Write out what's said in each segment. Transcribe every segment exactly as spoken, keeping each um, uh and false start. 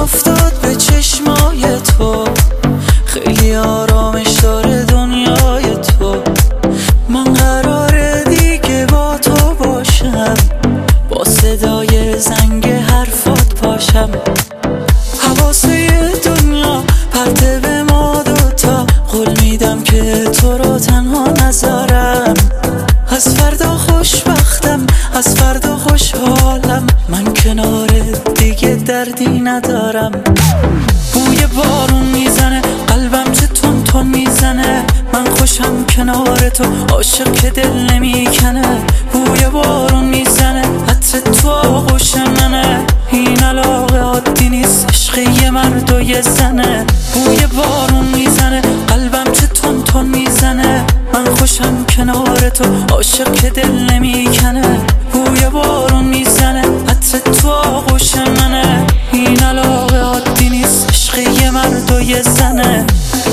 افتاد به چشمای تو، خیلی آرامش داره دنیای تو. من قراره دیگه با تو باشم، با صدای زنگ حرفات پاشم. حواسه دنیا پرده به ما دوتا، قول میدم که تو رو تنها نذارم. از فردا خوشبختم، از فردا خوشحالم، من کنار دیگه دردی ندارم. بوی بارون میزنه قلبم چه تون تون میزنه، من خوشم کنار تو، عاشق که دل نمیکنه. بوی بارون میزنه عطر تو آغوش منه، این علاقه عادی نیست، عشق یه مرد و یه زنه. بوی بارون میزنه قلبم چه تون تون میزنه، من خوشم کنار تو، عاشق که دل نمیکنه. بوی بارون میزنه عطر تو آغوش منه، این علاقه عادی نیست، عشق یه مرد و یه زنه.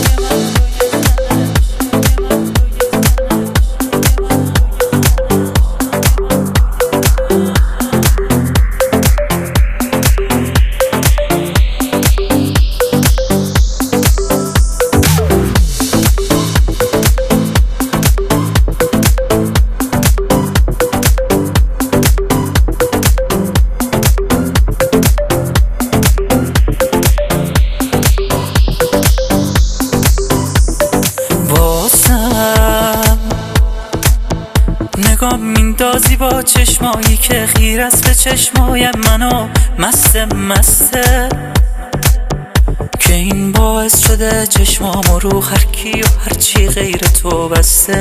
نگاه میندازی با چشمایی که خیر است به چشمای منو، مست مسته که این باعث شده چشمامو رو هر کی و هر چی غیر تو بسته.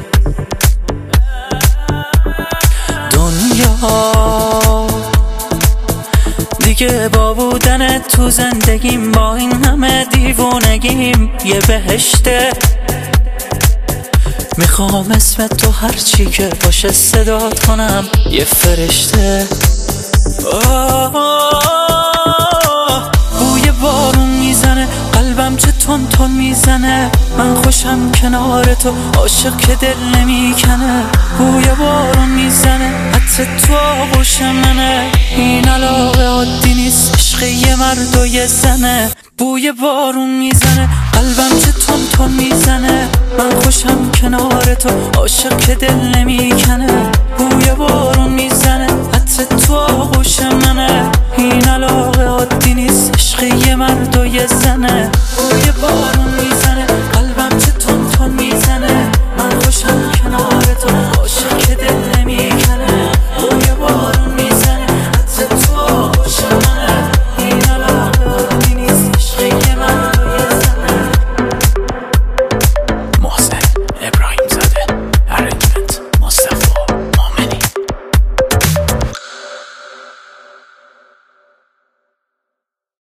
دنیا دیگه با بودن تو زندگیم، با این همه دیوونگیم یه بهشته. میخوام اسم تو هرچی که باشه صدات کنم، یه فرشته. آه بوی بارون میزنه قلبم چه تون تون میزنه، من خوشم کنار تو، عاشق که دل نمیکنه. بوی بارون میزنه عطر تو آغوش منه، این علاقه عادی نیست، عشق یه مرد و یه زنه. بوی بارون میزنه قلبم چه تون تون میزنه، من خوشم کنار تو، عاشق که دل نمیکنه. بوی بارون میزنه